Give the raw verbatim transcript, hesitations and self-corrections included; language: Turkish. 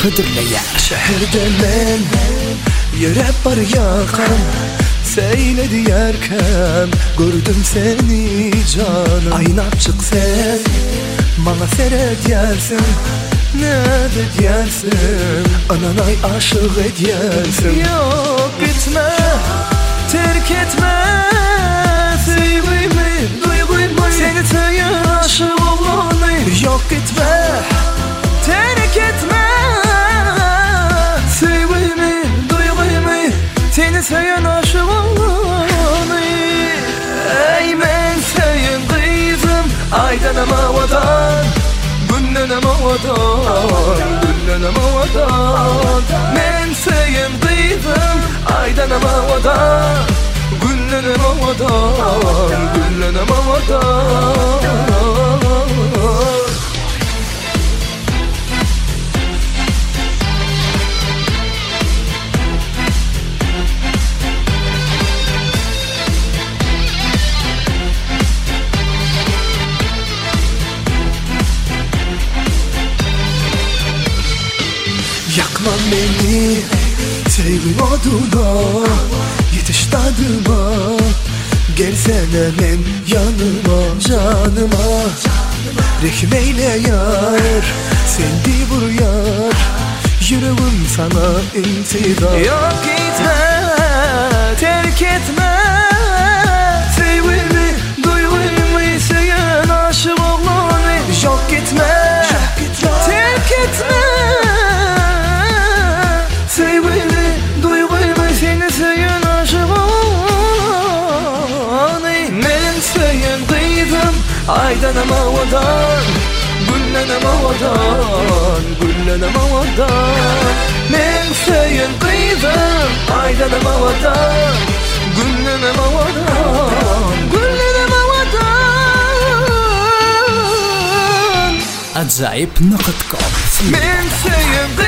qadrlayar. Şehirde men yürep bar yakan, seyledi yerken gördüm seni canım. Aynap çık sen, bana seyret yersin, ne de diyersin, ananay aşık ediyersin. Yok gitme, terk etme, sevgimi, duyguymu, seni seven aşık olanı. Yok gitme, terk etme, sevgimi, duyguymu, seni seven aşık olanı. Ey ben senin kızım, aydan ama vadan, günden ama vadan, günden ama vadan. Ben senin kızım, aydan ama vadan, günden ama vadan, günden ama vadan. Yakma beni sevgin oduna, yetiş tadıma, gelsene men yanıma, canıma. Rehm eyle yar, sen de vur yar, yüreğim sana intizar. Yok gitme, terk etme, sevgimi, duyguymu, seven aşık olanı. Yok gitme, terk etme, sevgimi, duyguymu, seni seven aşık olanı. Men seven kızım, aydan ama vadan, günden ama vadan, günden ama vadan. Men seven kızım, aydan ama vadan, günden ama vadan, günden ama vadan. Acayip nokta com. Men seven